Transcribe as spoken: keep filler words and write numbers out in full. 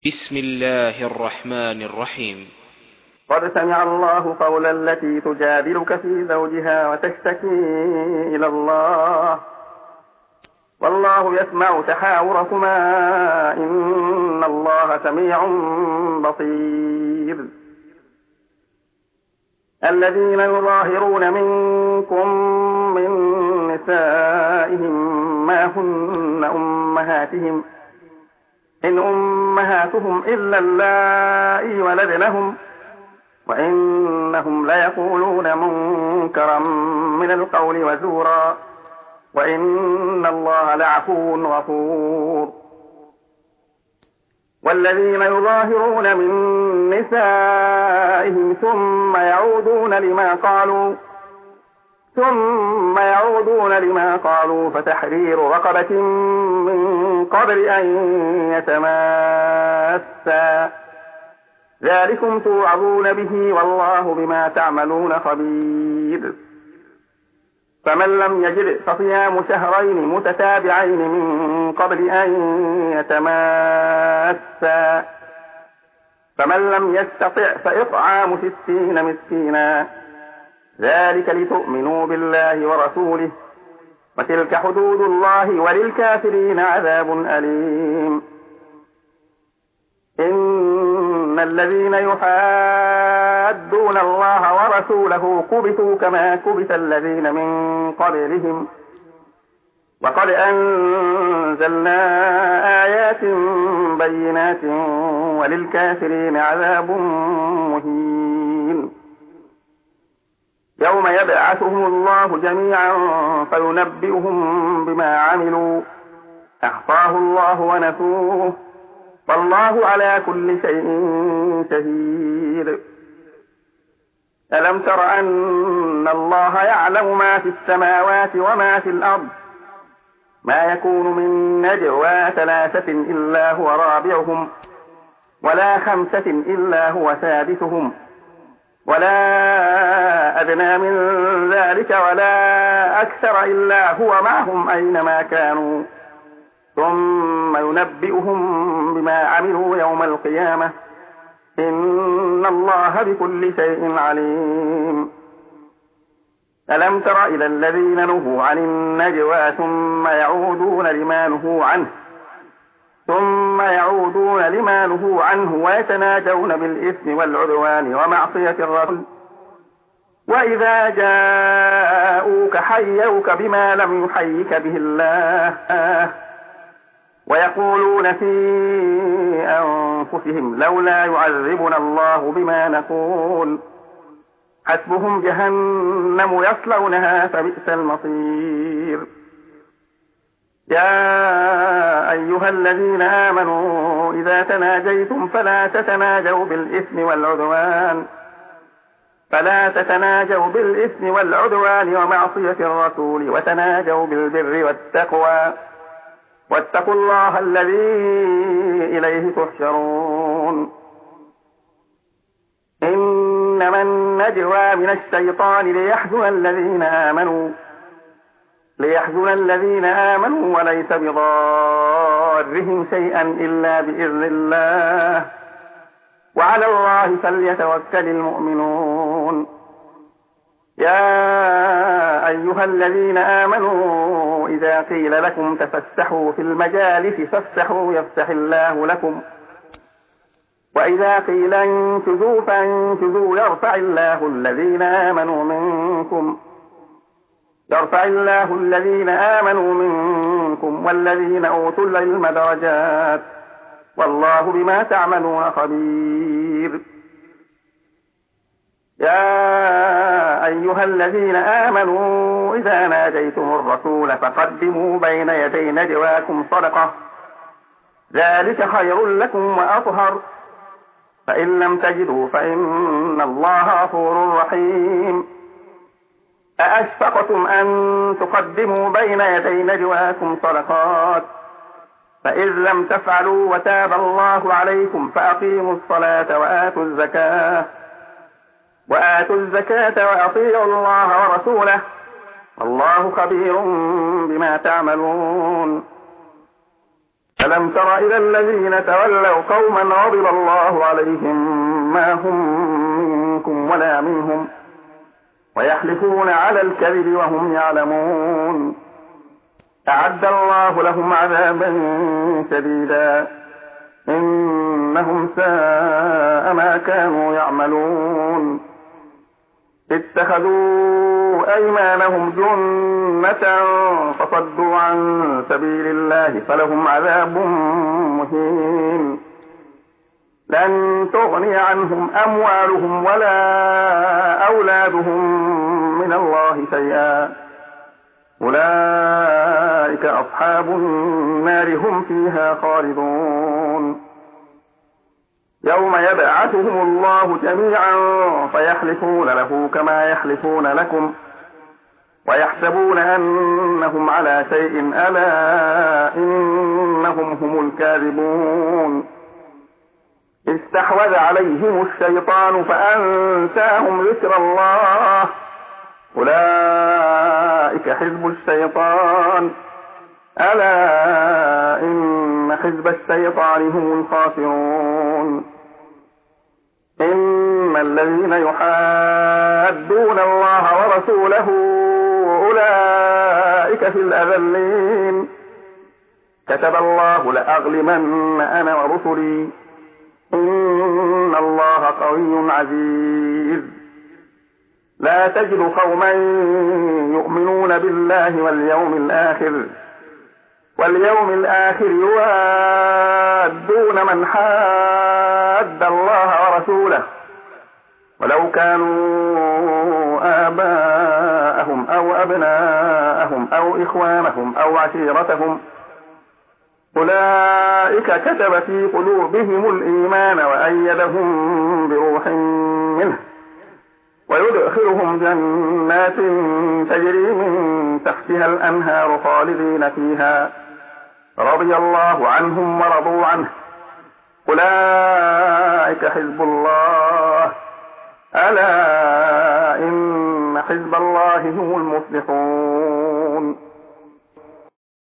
بسم الله الرحمن الرحيم. قد سمع الله قول التي تجادلك في زوجها وتشتكي إلى الله والله يسمع تحاوركما إن الله سميع بصير. الذين يظاهرون منكم من نسائهم ما هن أمهاتهم إن أمهاتهم إلا اللائي ولدنهم وإنهم ليقولون منكرا من القول وزورا وإن الله لعفو غفور. والذين يظاهرون من نسائهم ثم يعودون لما قالوا ثم يعودون لما قالوا فتحرير رقبة من قبل أن يتماسا ذلكم توعظون به والله بما تعملون خبير. فمن لم يجد فصيام شهرين متتابعين من قبل أن يتماسا فمن لم يستطع فإطعام ستين مسكينا ذلك لتؤمنوا بالله ورسوله وتلك حدود الله وللكافرين عذاب أليم. إن الذين يحادون الله ورسوله كبتوا كما كبت الذين من قبلهم وقد أنزلنا آيات بينات وللكافرين عذاب مهين. يوم يبعثهم الله جميعا فينبئهم بما عملوا أحصاه الله ونسوه والله على كل شيء شهيد. ألم تر أن الله يعلم ما في السماوات وما في الأرض ما يكون من نجوى ثلاثة إلا هو رابعهم ولا خمسة إلا هو سادسهم ولا أدنى من ذلك ولا أكثر إلا هو معهم أينما كانوا ثم ينبئهم بما عملوا يوم القيامة إن الله بكل شيء عليم. ألم تر إلى الذين نهوا عن النجوى ثم يعودون لما نهوا عنه ثم يعودون لما نهوا عنه ويتناجون بالإثم والعدوان ومعصية الرسول وإذا جاءوك حيوك بما لم يحيك به الله ويقولون في أنفسهم لولا يعذبنا الله بما نقول حسبهم جهنم يصلونها فبئس المصير. يا أيها الذين آمنوا إذا تناجيتم فلا تتناجوا بالإثم والعدوان فلا تتناجوا بالإثم والعدوان ومعصية الرسول وتناجوا بالبر والتقوى واتقوا الله الذي إليه تحشرون. إنما النجوى من الشيطان ليحزن الذين آمنوا ليحزن الذين آمنوا وليس بضارهم شيئا إلا بإذن الله وعلى الله فليتوكل المؤمنون. يا أيها الذين آمنوا إذا قيل لكم تفسحوا في المجالس فافسحوا يفسح الله لكم وإذا قيل انشزوا فانشزوا يرفع الله الذين آمنوا منكم يرفع الله الذين آمنوا منكم والذين أوتوا العلم درجات والله بما تعملون خبير. يا أيها الذين آمنوا إذا ناجيتم الرسول فقدموا بين يدي نجواكم صدقة ذلك خير لكم وأطهر فإن لم تجدوا فإن الله غفور رحيم. أأشفقتم أن تقدموا بين يدي نجواكم صدقات فإذ لم تفعلوا وتاب الله عليكم فأقيموا الصلاة وآتوا الزكاة وآتوا الزكاة وأطيعوا الله ورسوله والله خبير بما تعملون. ألم تر إلى الذين تولوا قوما غضب الله عليهم ما هم منكم ولا منهم ويحلفون على الكذب وهم يعلمون أعد الله لهم عذابا شديدا إنهم ساء ما كانوا يعملون اتخذوا أيمانهم جنة فصدوا عن سبيل الله فلهم عذاب مهين لن تغني عنهم أموالهم ولا أولادهم من الله شيئا أولئك أصحاب النار هم فيها خالدون يوم يبعثهم الله جميعا فيحلفون له كما يحلفون لكم ويحسبون أنهم على شيء ألا إنهم هم الكاذبون استحوذ عليهم الشيطان فأنساهم ذكر الله أولئك حزب الشيطان ألا إن حزب الشيطان هم الخاسرون إن الذين يحادون الله ورسوله أولئك في الأذلين كتب الله لأغلبن أنا ورسلي إن الله قوي عزيز لا تجد قوما يؤمنون بالله واليوم الآخر واليوم الآخر يوادون من حاد الله ورسوله ولو كانوا آباءهم أو أبناءهم أو إخوانهم أو عشيرتهم أولئك كتب في قلوبهم الإيمان وأيدهم بروح منه ويدخلهم جنات تجري من تحتها الأنهار خالدين فيها رضي الله عنهم ورضوا عنه أولئك حزب الله ألا إن حزب الله هم المفلحون